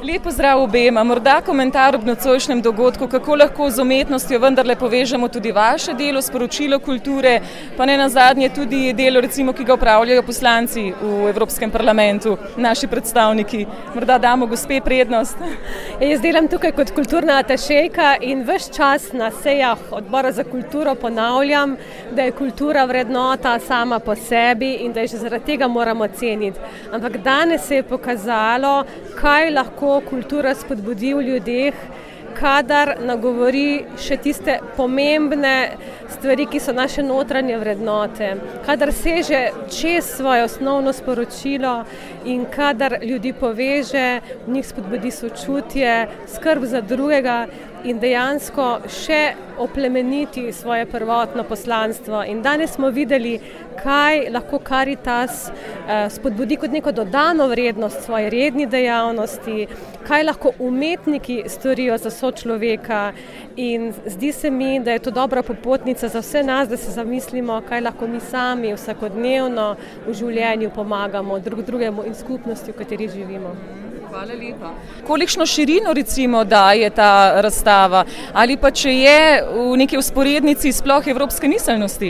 Lep pozdrav obema. Morda komentar ob nocojšnjem dogodku, kako lahko z umetnostjo vendarle povežemo tudi vaše delo, sporočilo kulture, pa ne nazadnje tudi delo, recimo, ki ga opravljajo poslanci v Evropskem parlamentu, naši predstavniki. Morda damo gospe prednost. Jaz delam tukaj kot kulturna atašejka in ves čas na sejah Odbora za kulturo ponavljam, da je kultura vrednota sama po sebi in da je že zaradi tega moramo ceniti. Ampak danes se je pokazalo, kaj lahko kultura spodbudi v ljudeh, kadar nagovori še tiste pomembne stvari, ki so naše notranje vrednote, kadar seže čez svoje osnovno sporočilo in kadar ljudi poveže, v njih spodbudi sočutje, skrb za drugega in dejansko še oplemeniti svoje prvotno poslanstvo. In danes smo videli, kaj lahko Karitas spodbudi kot neko dodano vrednost svoje redni dejavnosti, kaj lahko umetniki storijo za sočloveka in zdi se mi, da je to dobra popotnica za vse nas, da se zamislimo, kaj lahko mi sami vsakodnevno v življenju pomagamo drug drugemu in skupnosti, v kateri živimo. Hvala lepa. Kolikšno širino recimo daje ta razstava ali pa če je v neki vzporednici sploh evropske miselnosti?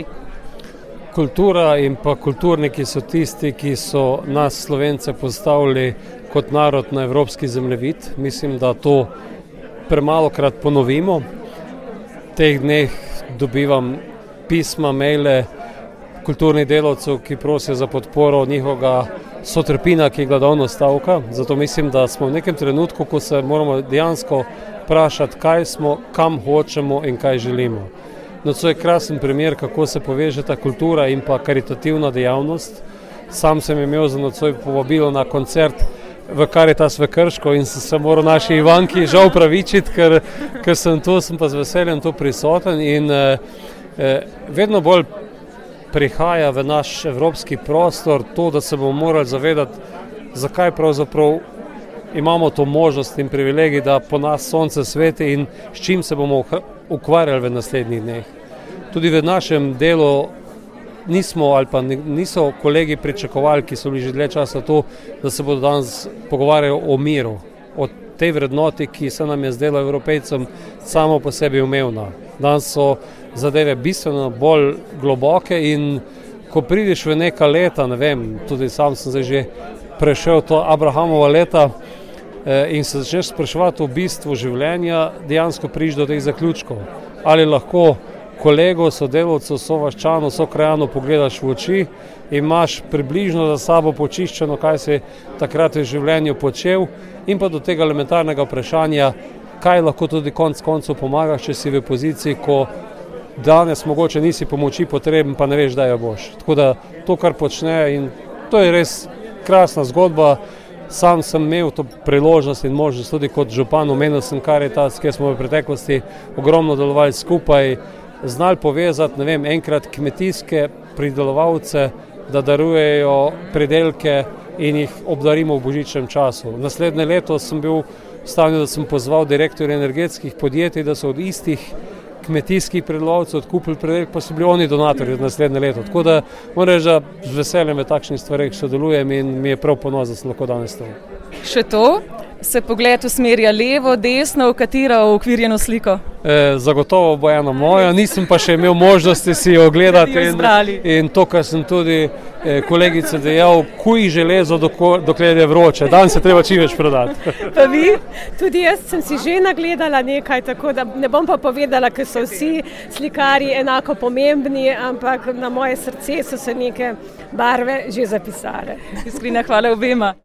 Kultura in pa kulturniki so tisti, ki so nas Slovence postavili kot narod na evropski zemljevid. Mislim, da to premalokrat ponovimo. V teh dneh dobivam pisma, maile kulturnih delavcev, ki prosijo za podporo njihovega sotrpina, ki gladovno stavka. Zato mislim, da smo v nekem trenutku, ko se moramo dejansko vprašati, kaj smo, kam hočemo in kaj želimo. Nocoj je krasen primer, kako se poveže ta kultura in pa karitativna dejavnost. Sam sem imel za nocoj povabilo na koncert v Karitas v Krško in sem se moral naši Ivanki žal pravičiti, ker sem tu, sem pa z veseljem tu prisoten in vedno bolj prihaja v naš evropski prostor to, da se bomo morali zavedati, zakaj pravzaprav imamo to možnost in privilegij, da po nas sonce sveti in s čim se bomo ukvarjali v naslednjih dneh. Tudi v našem delu nismo ali pa niso kolegi pričakovali, ki so bili že dlje časa tu, da se bodo danes pogovarjali o miru, o tej vrednoti, ki se nam je zdela Evropejcem samo po sebi umevna. Danes so zadeve bistveno bolj globoke in ko pridiš v neka leta, ne vem, tudi sam sem zdaj že prešel to Abrahamova leta in se začneš spraševati o bistvu življenja, dejansko pridiš do teh zaključkov. Ali lahko kolego, sodelavcev, sovaščanov, sokrajanov pogledaš v oči in imaš približno za sabo počiščeno, kaj si takrat v življenju počel in pa do tega elementarnega vprašanja, kaj lahko tudi konec koncev pomagaš, če si v poziciji, ko danes mogoče nisi pomoči potreben, pa ne veš, da jo boš. Tako da to, kar počne, in to je res krasna zgodba. Sam sem imel to priložnost in možnost tudi kot župan, omenil sem Karitas, kjer smo v preteklosti ogromno delovali skupaj, znali povezati, ne vem, enkrat kmetijske pridelovalce, da darujejo pridelke in jih obdarimo v božičnem času. Naslednje leto sem bil v stanju, da sem pozval direktorje energetskih podjetij, da so od istih kmetijskih pridelovalcev odkupili pridelek, pa so bili oni donatorji od naslednje leto. Tako da moram reči, da z veseljem v takšnih stvareh sodelujem in mi je prav ponos, da sem lahko danes tu. Še to? Se pogled usmerja levo, desno, v katero ukvirjeno sliko? Zagotovo bo ena moja, nisem pa še imel možnosti si jo ogledati in to, kar sem tudi kolegice dejal, kuj železo, dokler je vroče. Danes se treba čim več prodati. Pa vi? Tudi jaz sem si že nagledala nekaj, tako da ne bom pa povedala, ker so vsi slikarji enako pomembni, ampak na moje srce so se neke barve že zapisale. Iskrena hvala obema.